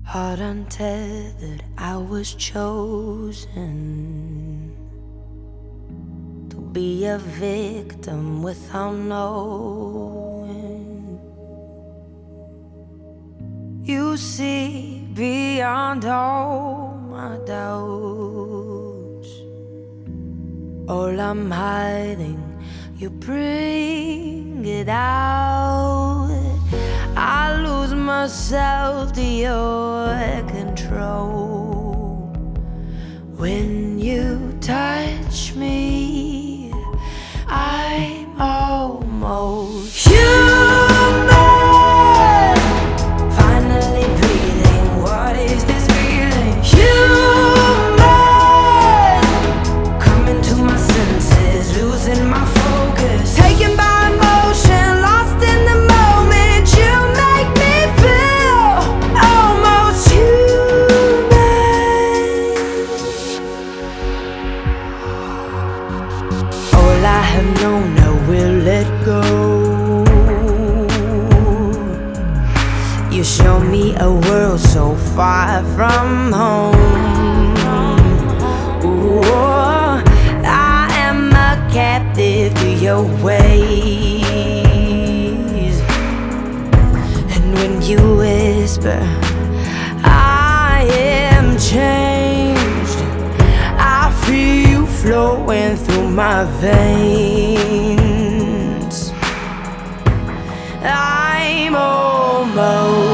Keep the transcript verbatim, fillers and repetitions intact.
Heart untethered, I was chosen to be a victim without knowing. You see beyond all my doubts. All I'm hiding, you bring it out. I lose myself to your control. When you touch me, I'm almost human. Finally breathing, what is this feeling? Human. Coming to my senses, losing my focus. Taken by emotion, lost in the moment. You make me feel almost human. All I have known, I will let go. You show me a world so far from home. Ooh, I am a captive to your ways. And when you whisper, I am changed, I feel you flowing through my veins. I'm almost